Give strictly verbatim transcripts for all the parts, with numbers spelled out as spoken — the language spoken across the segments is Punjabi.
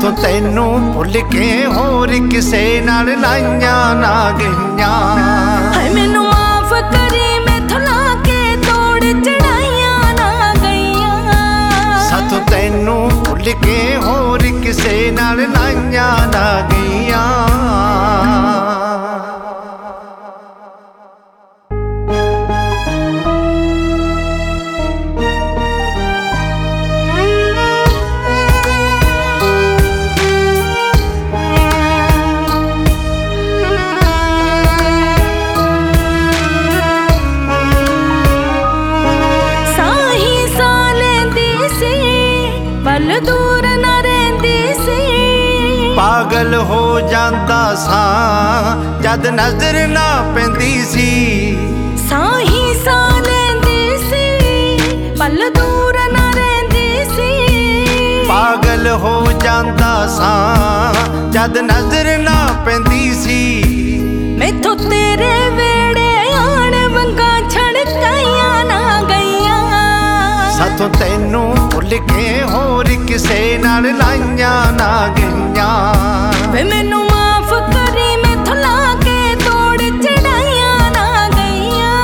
ਸਾਥੋਂ ਤੈਨੂੰ ਭੁੱਲ ਕੇ ਹੋਰ ਕਿਸੇ ਨਾਲ ਲਾਈਆਂ ਨਾ ਗਈਆਂ। ਹਾਏ ਮੈਨੂੰ ਮਾਫ ਕਰੀ ਮੈਥੋਂ ਲਾ ਕੇ ਤੋੜ ਚੜਾਈਆਂ ਨਾ ਗਈਆਂ। ਸਾਥੋਂ ਤੈਨੂੰ ਭੁੱਲ ਕੇ ਹੋਰ ਕਿਸੇ ਨਾਲ ਲਾਈਆਂ ਨਾ ਗਈਆਂ। ਪਲ ਦੂਰ ਨਾ ਰਹਿੰਦੀ ਸੀ, ਪਾਗਲ ਹੋ ਜਾਂਦਾ ਸਾਂ ਜਦ ਨਜ਼ਰ ਨਾ ਪੈਂਦੀ ਸੀ। ਸਾਹੀ ਸਾਹ ਲੈਂਦੀ ਸੀ, ਪਲ ਦੂਰ ਨਾ ਰਹਿੰਦੀ ਸੀ। ਪਾਗਲ ਹੋ ਜਾਂਦਾ ਸਾਂ ਜਦ ਨਜ਼ਰ ਨਾ ਪੈਂਦੀ ਸੀ। ਮੈਥੋਂ ਤੇਰੇ ਵੇੜੇ ਆਣ ਵੰਗਾਂ ਛੜਕਾਈਆਂ ਨਾ ਗਈਆਂ। ਸਾਥੋਂ ਤੈਨੂੰ ਭੁੱਲ ਕੇ ਹੋਰ ਕਿਸੇ ਨਾਲ ਲਾਈਆਂ ਨਾ ਗਈਆਂ। ਵੇ ਮੈਨੂੰ ਮਾਫ ਕਰੀ ਮੈਥੋਂ ਲਾ ਕੇ ਤੋੜ ਚੜਾਈਆਂ ਨਾ ਗਈਆਂ।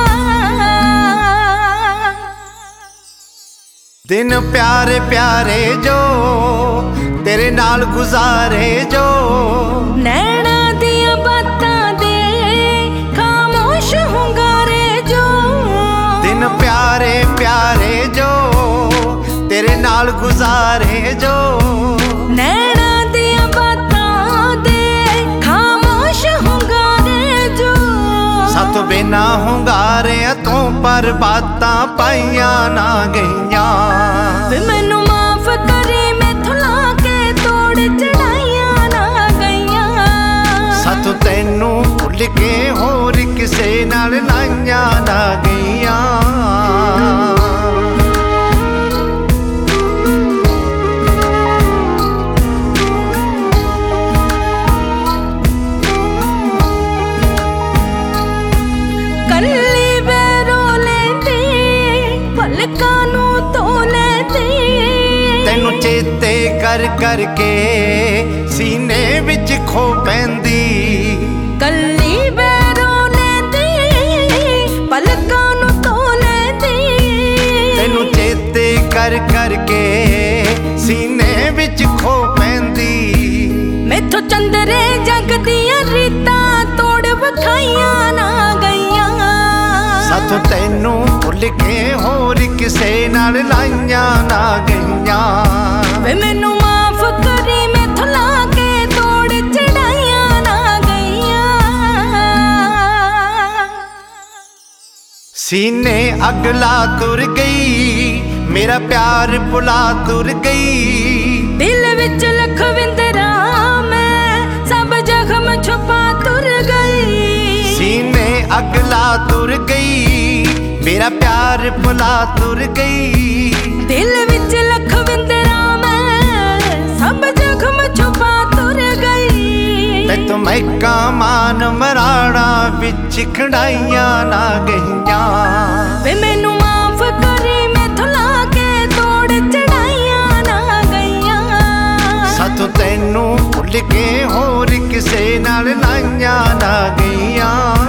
ਦਿਨ ਪਿਆਰੇ ਪਿਆਰੇ ਜੋ ਤੇਰੇ ਨਾਲ ਗੁਜ਼ਾਰੇ ਜੋ, ਨੈਣਾ ਦੀਆਂ ਬਾਤਾਂ ਦੇ ਖਾਮੋਸ਼ ਹੁੰਗਾਰੇ ਜੋ। ਦਿਨ ਪਿਆਰੇ ਪਿਆਰੇ ਜੋ ਤੇਰੇ ਨਾਲ ਗੁਜ਼ਾਰੇ ਜੋ, ਨੈਣਾ ਦੀਆਂ ਬਾਤਾਂ ਦੇ ਖਾਮੋਸ਼ ਹੁੰਗਾਰੇ ਜੋ। ਸਾਥੋਂ ਬਿਨਾ ਹੁੰਗਾਰਿਆਂ ਤੋਂ ਪਰ ਬਾਤਾਂ ਪਾਈਆਂ ਨਾ ਗਈਆਂ। ਵੇ ਮੈਨੂੰ ਮਾਫ ਕਰੀ ਮੈਥੋਂ ਲਾ ਕੇ ਤੋੜ ਚੜਾਈਆਂ ਨਾ ਗਈਆਂ। ਸਾਥੋਂ ਤੈਨੂੰ ਭੁੱਲ ਕੇ ਹੋਰ ਕਿਸੇ ਨਾਲ ਲਾਈਆਂ ਨਾ ਗਈਆਂ। ਕੱਲੀ ਬੈਰੋ ਲੈਂਦੀ ਪਲਕਾਂ ਨੂੰ ਧੋ ਲੈਂਦੀ। ਤੈਨੂੰ ਚੇਤੇ ਕਰ ਕਰਕੇ ਸੀਨੇ ਵਿੱਚ ਖੋ ਪੈਂਦੀ। ਕੱਲੀ ਬੈਰੋ ਲੈਂਦੀ ਪਲਕਾਂ ਨੂੰ ਧੋ ਲੈਂਦੀ। ਤੈਨੂੰ ਚੇਤੇ ਕਰ ਕਰਕੇ ਸੀਨੇ ਵਿੱਚ ਖੋ ਪੈਂਦੀ। ਮੈਥੋਂ ਚੰਦਰੇ ਜਗ ਦੀਆਂ ਰੀਤਾਂ ਤੋੜ ਵਿਖਾਈਆਂ ਨਾ ਗਈਆਂ। ਸਾਥੋਂ ਤੈਨੂੰ ਭੁੱਲ ਕੇ ਹੋਰ ਕਿਸੇ ਨਾਲ ਲਾਈਆਂ ਨਾ ਗਈਆਂ। ਵੇ ਮੈਨੂੰ ਮਾਫ ਕਰੀ ਮੈਥੋਂ ਲਾ ਕੇ ਤੋੜ ਚੜਾਈਆਂ ਨਾ ਗਈਆਂ। ਸੀਨੇ ਅਗਲਾ ਤੁਰ ਗਈ ਮੇਰਾ ਪਿਆਰ ਭੁਲਾ ਤੁਰ ਗਈ। ਦਿਲ ਵਿੱਚ ਲਖਵਿੰਦਰਾ ਮੈਂ ਸਭ ਜ਼ਖਮ ਛੁਪਾ ਤੁਰ ਗਈ। ਸੀਨੇ ਅਗਲਾ ਤੁਰ ਗਈ ਮੇਰਾ ਪਿਆਰ ਭੁਲਾ ਤੁਰ ਗਈ। ਦਿਲ ਵਿੱਚ ਲਖਵਿੰਦਰਾ ਮੈਂ ਸਭ ਜ਼ਖਮ ਛੁਪਾ ਤੁਰ ਗਈ। ਤੇ ਤੂੰ ਮੈਕਾ ਮਾਨ ਮਰਾੜਾ ਵਿੱਚ ਖੜਾਈਆਂ ਨਾ ਗਈਆਂ। ਵੇ ਮੈਨੂੰ ਮਾਫ ਕਰੀ ਮੈਥੋਂ ਲਾ ਕੇ ਤੋੜ ਚੜਾਈਆਂ ਨਾ ਗਈਆਂ। ਸਾਥੋਂ ਤੈਨੂੰ ਭੁੱਲ ਕੇ ਹੋਰ ਕਿਸੇ ਨਾਲ ਲਾਈਆਂ ਨਾ ਗਈਆਂ।